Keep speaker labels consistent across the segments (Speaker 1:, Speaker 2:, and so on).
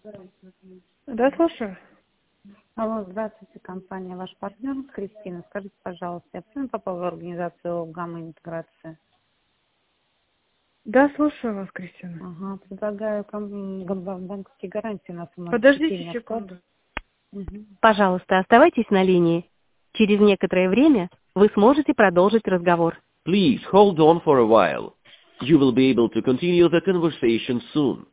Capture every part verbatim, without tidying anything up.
Speaker 1: Да, слушаю.
Speaker 2: Алло, здравствуйте, компания «Ваш партнер» Кристина. Скажите, пожалуйста, я правильно попала в организацию «Гамма-интеграция»?
Speaker 1: Да, слушаю вас, Кристина.
Speaker 2: Ага, предлагаю ком- гам- банковские гарантии на
Speaker 1: Подождите
Speaker 2: самообеспечение.
Speaker 1: секунду.
Speaker 2: Угу.
Speaker 3: Пожалуйста, оставайтесь на линии. Через некоторое время вы сможете продолжить разговор.
Speaker 4: Please hold on for a while. You will be able to continue the conversation soon.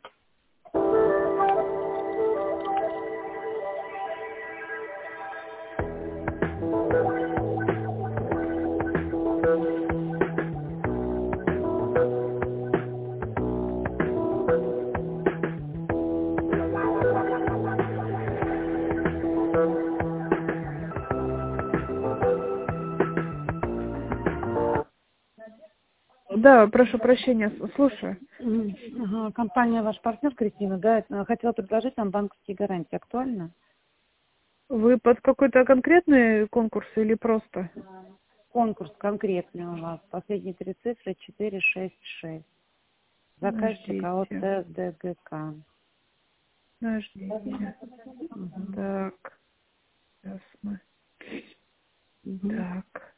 Speaker 1: Да, прошу прощения, с- слушаю.
Speaker 2: М, ага, компания «Ваш партнер» Кристина, да, это- хотела предложить вам банковские гарантии. Актуально?
Speaker 1: Вы под какой-то конкретный конкурс или просто?
Speaker 2: Конкурс конкретный у вас. Последние три цифры четыре шесть шесть. Заказчик АО
Speaker 1: Подождите.
Speaker 2: ТСДГК.
Speaker 1: Подождите.
Speaker 2: Угу.
Speaker 1: Так, сейчас мы.
Speaker 2: Угу.
Speaker 1: Так.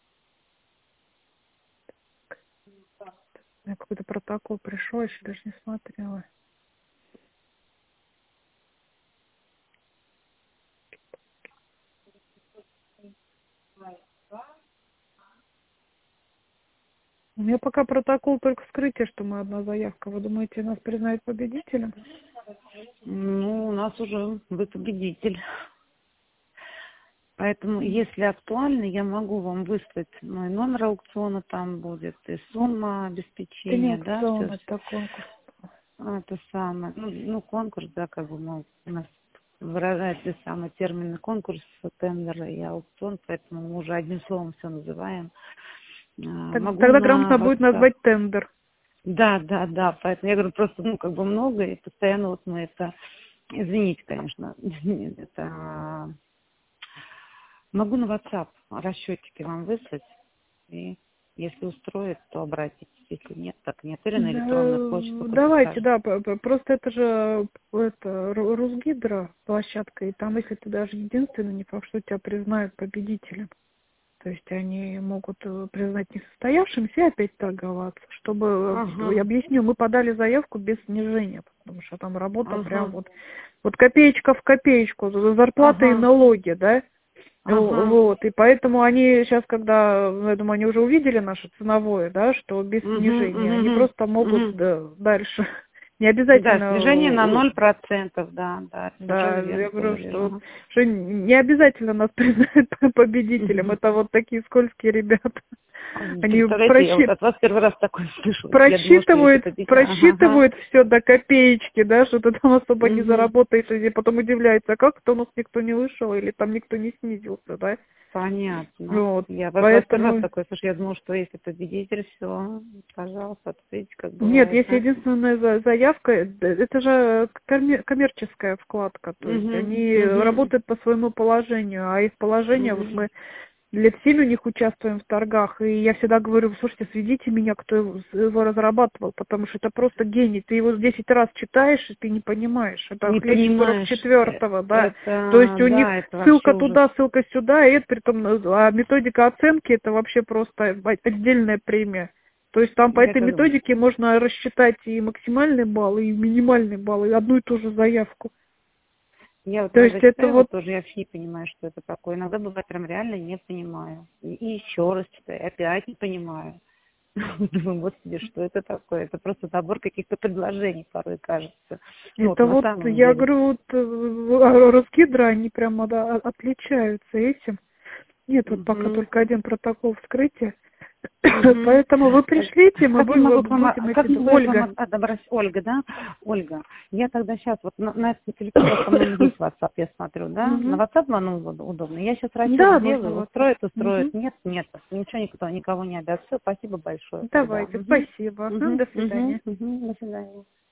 Speaker 1: У меня какой-то протокол пришел, еще даже не смотрела. У меня пока протокол только вскрытия, что мы одна заявка. Вы думаете, нас признают победителем?
Speaker 2: Ну, у нас уже вы победитель. Поэтому, если актуально, я могу вам выслать мой номер аукциона, там будет и сумма
Speaker 1: Это не
Speaker 2: обеспечения, да,
Speaker 1: аукцион,
Speaker 2: все.
Speaker 1: это конкурс.
Speaker 2: Это самое, ну, ну, конкурс, да, как бы мы, у нас выражается самый термин конкурс, тендер и аукцион, поэтому мы уже одним словом все называем. А,
Speaker 1: Так-
Speaker 2: Могу
Speaker 1: Тогда
Speaker 2: на
Speaker 1: грамотно будет
Speaker 2: WhatsApp.
Speaker 1: назвать тендер.
Speaker 2: Да, да, да, поэтому я говорю, просто, ну, как бы много, и постоянно вот мы это, извините, конечно, это могу на WhatsApp расчетики вам выслать, и если устроит, то обратитесь, если нет, так нет, или на электронную почту,
Speaker 1: Да,
Speaker 2: как
Speaker 1: давайте,
Speaker 2: скажете.
Speaker 1: да, п- п- просто это же это, Ру- Русгидро площадка, и там, если ты даже единственный, не факт, что тебя признают победителем. То есть они могут э, признать несостоявшимся и опять торговаться. Чтобы, э, я
Speaker 2: Ага,
Speaker 1: объясню, мы подали заявку без снижения, потому что там работа прям
Speaker 2: ага,
Speaker 1: вот, вот копеечка в копеечку, за зарплата и
Speaker 2: ага,
Speaker 1: налоги, да? О,
Speaker 2: ага,
Speaker 1: Вот, и поэтому они сейчас, когда, ну, я думаю, они уже увидели наше ценовое, да, что без
Speaker 2: угу,
Speaker 1: снижения, они
Speaker 2: угу,
Speaker 1: просто могут
Speaker 2: угу.
Speaker 1: да, дальше. Не
Speaker 2: Да,
Speaker 1: обязательно,
Speaker 2: снижение на
Speaker 1: э,
Speaker 2: ноль процентов, да, да,
Speaker 1: да,
Speaker 2: совершенно верно
Speaker 1: я говорю,
Speaker 2: поняли.
Speaker 1: что,
Speaker 2: Ага.
Speaker 1: что не обязательно нас признают победителем.
Speaker 2: Мгм.
Speaker 1: Это вот такие скользкие ребята. Они
Speaker 2: Представляете, я вот
Speaker 1: просчит,
Speaker 2: от вас первый раз такое слышу. Я думала, что если
Speaker 1: просчитывают,
Speaker 2: победитель, ага, ага.
Speaker 1: просчитывают все до копеечки, да, что ты там особо не
Speaker 2: Угу.
Speaker 1: заработаешь, и потом удивляются, а как это у нас никто не вышел, или там никто не снизился, да.
Speaker 2: Понятно.
Speaker 1: Вот,
Speaker 2: Я вот от вас первый раз
Speaker 1: поэтому...
Speaker 2: такое слышу. Я думала, что если победитель, все, пожалуйста, видите, как
Speaker 1: Нет,
Speaker 2: бывает,
Speaker 1: есть
Speaker 2: да?
Speaker 1: единственная за- заявка, э, это же коммер- коммерческая вкладка, то есть
Speaker 2: Угу,
Speaker 1: они
Speaker 2: угу,
Speaker 1: работают по своему положению, а их положение, вот
Speaker 2: угу.
Speaker 1: мы лет семь у них участвуем в торгах, и я всегда говорю, слушайте, сведите меня, кто его, его разрабатывал, потому что это просто гений, ты его десять раз читаешь, и ты не понимаешь, это
Speaker 2: Не
Speaker 1: хлеще сорок
Speaker 2: понимаешь, э,
Speaker 1: четвёртого, да, то есть
Speaker 2: это,
Speaker 1: у них
Speaker 2: да, это вообще
Speaker 1: ссылка
Speaker 2: ужас.
Speaker 1: туда, ссылка сюда, и это притом, а методика оценки, это вообще просто отдельная премия. То есть там по
Speaker 2: Я
Speaker 1: этой
Speaker 2: как
Speaker 1: методике можно рассчитать и максимальный балл, и минимальный балл, и одну и ту же заявку.
Speaker 2: Я вот
Speaker 1: То есть
Speaker 2: иногда
Speaker 1: это
Speaker 2: читаю,
Speaker 1: вот,
Speaker 2: вот тоже я вообще не понимаю, что это такое. Иногда бывает прям реально не понимаю. И, и еще раз читаю, и опять не понимаю. Думаю, господи, что это такое? Это просто набор каких-то предложений порой кажется. Ну вот
Speaker 1: это
Speaker 2: на
Speaker 1: вот,
Speaker 2: самом
Speaker 1: я
Speaker 2: деле.
Speaker 1: говорю, вот э, Росгидро, они прямо да, отличаются этим. Нет, вот пока
Speaker 2: Угу.
Speaker 1: только один протокол вскрытия.
Speaker 2: Угу.
Speaker 1: Поэтому вы пришлите, мы
Speaker 2: Как я могу к вам,
Speaker 1: будем
Speaker 2: а, как
Speaker 1: эти...
Speaker 2: могу я к
Speaker 1: Ольга.
Speaker 2: вам отобрать? Ольга, да? Ольга, я тогда сейчас, вот на, на этом телефоне, у вас, по-моему, есть WhatsApp, я смотрю, да? На
Speaker 1: Мгм.
Speaker 2: WhatsApp вам удобно. Я сейчас расчет
Speaker 1: Да, можно
Speaker 2: сделаю,
Speaker 1: вот.
Speaker 2: устроит, устроит.
Speaker 1: Мгм.
Speaker 2: Нет, нет, ничего никто, никого не обязан. Все, спасибо большое тогда.
Speaker 1: Давайте,
Speaker 2: Угу.
Speaker 1: спасибо. Ага,
Speaker 2: Угу.
Speaker 1: до
Speaker 2: Угу.
Speaker 1: свидания.
Speaker 2: Угу. До свидания.